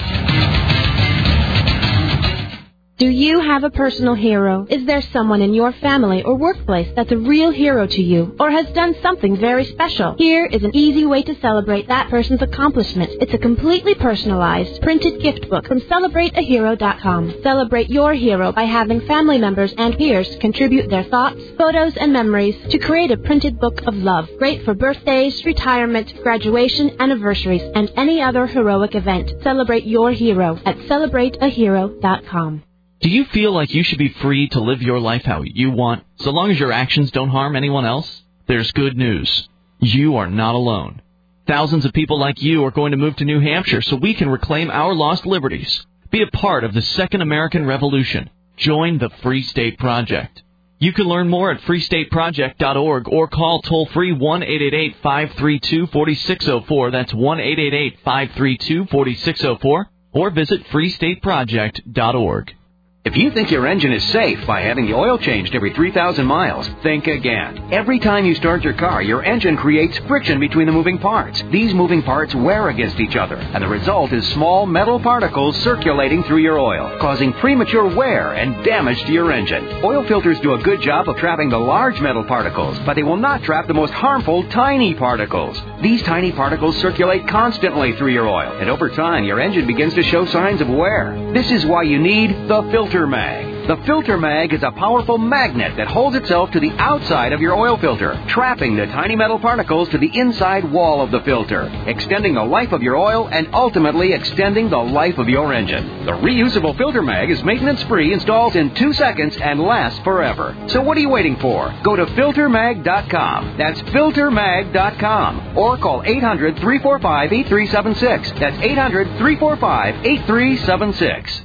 Do you have a personal hero? Is there someone in your family or workplace that's a real hero to you or has done something very special? Here is an easy way to celebrate that person's accomplishment. It's a completely personalized printed gift book from celebrate a hero dot com. Celebrate your hero by having family members and peers contribute their thoughts, photos, and memories to create a printed book of love. Great for birthdays, retirement, graduation, anniversaries, and any other heroic event. Celebrate your hero at celebrate a hero dot com. Do you feel like you should be free to live your life how you want, so long as your actions don't harm anyone else? There's good news. You are not alone. Thousands of people like you are going to move to New Hampshire so we can reclaim our lost liberties. Be a part of the Second American Revolution. Join the Free State Project. You can learn more at free state project dot org or call toll-free one eight eight eight, five three two, four six zero four. That's one eight eight eight, five three two, four six zero four. Or visit free state project dot org. If you think your engine is safe by having the oil changed every three thousand miles, think again. Every time you start your car, your engine creates friction between the moving parts. These moving parts wear against each other, and the result is small metal particles circulating through your oil, causing premature wear and damage to your engine. Oil filters do a good job of trapping the large metal particles, but they will not trap the most harmful tiny particles. These tiny particles circulate constantly through your oil, and over time, your engine begins to show signs of wear. This is why you need the filter Mag. The Filter Mag is a powerful magnet that holds itself to the outside of your oil filter, trapping the tiny metal particles to the inside wall of the filter, extending the life of your oil and ultimately extending the life of your engine. The reusable Filter Mag is maintenance-free, installs in two seconds, and lasts forever. So what are you waiting for? Go to filter mag dot com. That's filter mag dot com. Or call eight hundred, three four five, eight three seven six. That's eight hundred, three four five, eight three seven six.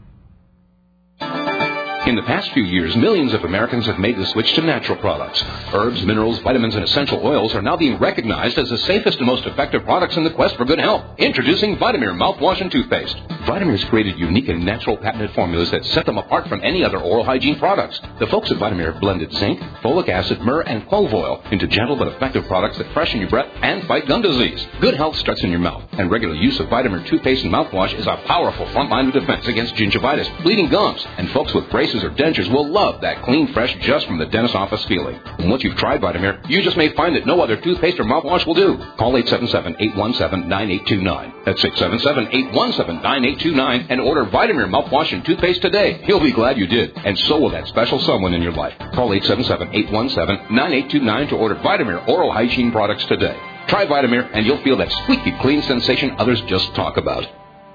In the past few years, millions of Americans have made the switch to natural products. Herbs, minerals, vitamins, and essential oils are now being recognized as the safest and most effective products in the quest for good health. Introducing Vitamir mouthwash and toothpaste. Vitamir's created unique and natural patented formulas that set them apart from any other oral hygiene products. The folks at Vitamir have blended zinc, folic acid, myrrh, and clove oil into gentle but effective products that freshen your breath and fight gum disease. Good health starts in your mouth, and regular use of Vitamir toothpaste and mouthwash is a powerful front line of defense against gingivitis, bleeding gums, and folks with braces or dentures will love that clean, fresh, just from the dentist's office feeling. And once you've tried Vitamir, you just may find that no other toothpaste or mouthwash will do. Call eight seven seven, eight one seven, nine eight two nine. That's six seven seven, eight one seven, nine eight two nine and order Vitamir mouthwash and toothpaste today. You'll be glad you did, and so will that special someone in your life. Call eight seven seven, eight one seven, nine eight two nine to order Vitamir oral hygiene products today. Try Vitamir and you'll feel that squeaky clean sensation others just talk about.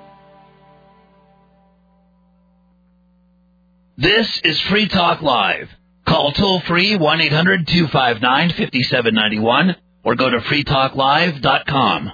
This is Free Talk Live. Call toll-free one eight hundred, two five nine, five seven nine one or go to free talk live dot com.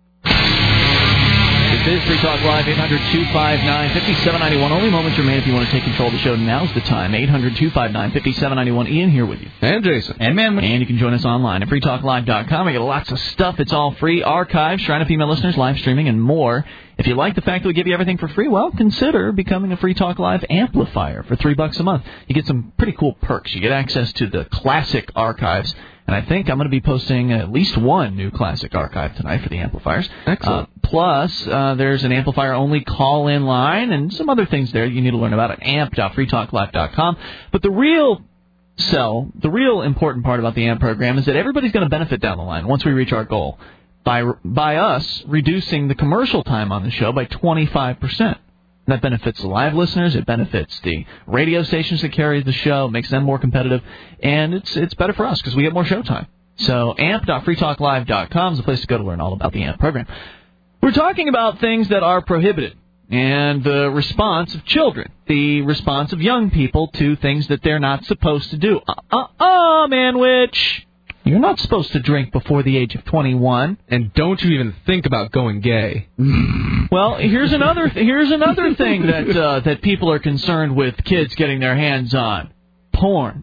This is Free Talk Live, eight hundred, two five nine, five seven nine one. Only moments remain if you want to take control of the show. Now's the time. eight hundred, two five nine, five seven nine one. Ian here with you. And Jason. And man. And you can join us online at free talk live dot com. We got lots of stuff. It's all free. Archives, Shrine of Female Listeners, live streaming, and more. If you like the fact that we give you everything for free, well, consider becoming a Free Talk Live amplifier for three bucks a month. You get some pretty cool perks. You get access to the classic archives. And I think I'm going to be posting at least one new classic archive tonight for the amplifiers. Excellent. Uh, plus, uh, there's an amplifier-only call-in line and some other things there you need to learn about at amp dot free talk live dot com. But the real sell, the real important part about the AMP program is that everybody's going to benefit down the line once we reach our goal by by us reducing the commercial time on the show by twenty-five percent. That benefits the live listeners. It benefits the radio stations that carry the show, makes them more competitive, and it's it's better for us because we get more show time. So amp dot free talk live dot com is the place to go to learn all about the AMP program. We're talking about things that are prohibited and the response of children, the response of young people to things that they're not supposed to do. Uh-uh, Manwich. You're not supposed to drink before the age of twenty-one. And don't you even think about going gay. Well, here's another here's another thing that uh, that people are concerned with kids getting their hands on. Porn.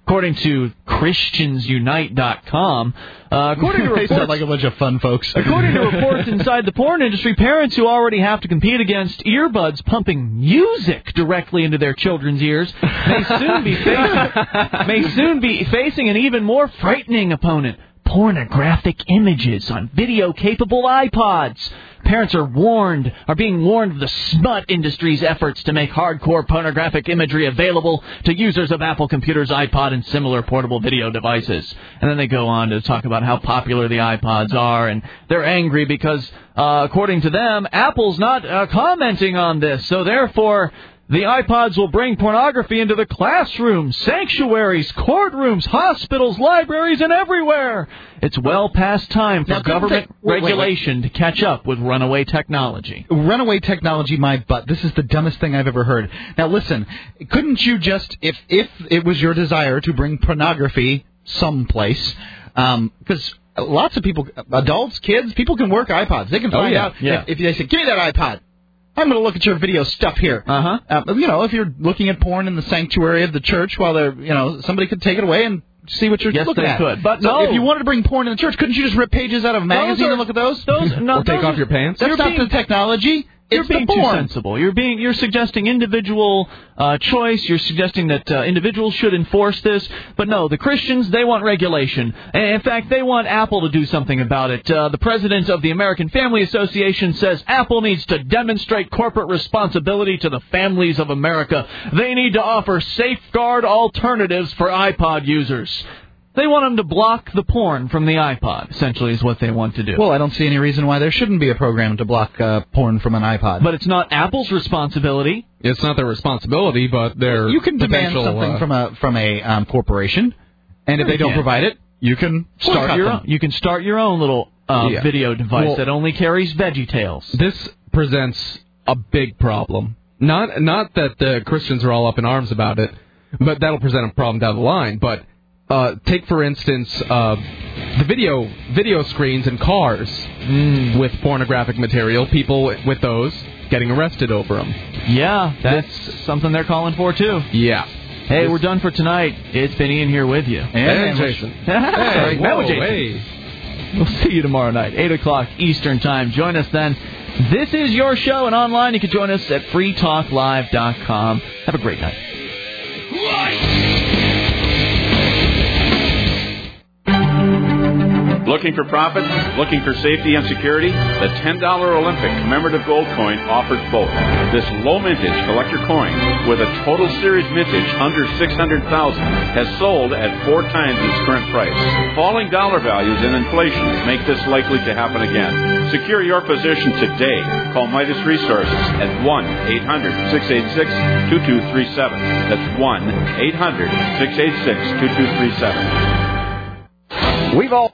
According to Christians Unite dot com, uh, according to they reports, sound like a bunch of fun folks. according to reports inside the porn industry, parents who already have to compete against earbuds pumping music directly into their children's ears may soon be facing, may soon be facing an even more frightening opponent: pornographic images on video-capable iPods. Parents are warned, are being warned of the smut industry's efforts to make hardcore pornographic imagery available to users of Apple computers, iPod, and similar portable video devices. And then they go on to talk about how popular the iPods are, and they're angry because, uh, according to them, Apple's not uh, commenting on this, so therefore the iPods will bring pornography into the classrooms, sanctuaries, courtrooms, hospitals, libraries, and everywhere. It's well past time for Now, government they, wait, regulation wait, wait. to catch up with runaway technology. Runaway technology, my butt. This is the dumbest thing I've ever heard. Now, listen, couldn't you just, if if it was your desire to bring pornography someplace, because um, lots of people, adults, kids, people can work iPods. They can find oh, yeah, out yeah. If, if they say, give me that iPod. I'm going to look at your video stuff here. Uh-huh. Uh, you know, if you're looking at porn in the sanctuary of the church while they're, you know, somebody could take it away and see what you're yes, looking they at. could. But so no. if you wanted to bring porn in the church, couldn't you just rip pages out of a magazine are, and look at those? Those, no, or take those off are, your pants? That's not being, the technology. You're It's being the too porn. sensible. You're being you're suggesting individual uh, choice. You're suggesting that uh, individuals should enforce this. But no, the Christians, they want regulation. And in fact, they want Apple to do something about it. Uh, the president of the American Family Association says Apple needs to demonstrate corporate responsibility to the families of America. They need to offer safeguard alternatives for iPod users. They want them to block the porn from the iPod, essentially, is what they want to do. Well, I don't see any reason why there shouldn't be a program to block uh, porn from an iPod. But it's not Apple's responsibility. It's not their responsibility, but their You can demand potential, something uh, from a from a um, corporation, and if Sure they don't you can. provide it, you can Start boycott your them. own. You can start your own little uh, Yeah. video device Well, that only carries VeggieTales. This presents a big problem. Not not that the Christians are all up in arms about it, but that'll present a problem down the line. But uh, take, for instance, uh, the video video screens in cars mm, with pornographic material. People with those getting arrested over them. Yeah, that's this, something they're calling for, too. Yeah. Hey, this, we're done for tonight. It's been Ian here with you. And, and Jason. Sorry, hey, that whoa, was Jason. Hey. We'll see you tomorrow night, eight o'clock Eastern Time. Join us then. This is your show, and online you can join us at free talk live dot com. Have a great night. Looking for profit? Looking for safety and security? The ten dollar Olympic commemorative gold coin offers both. This low mintage collector coin with a total series mintage under six hundred thousand dollars has sold at four times its current price. Falling dollar values and inflation make this likely to happen again. Secure your position today. Call Midas Resources at one eight hundred six eight six two two three seven. That's one eight hundred six eight six two two three seven. We've all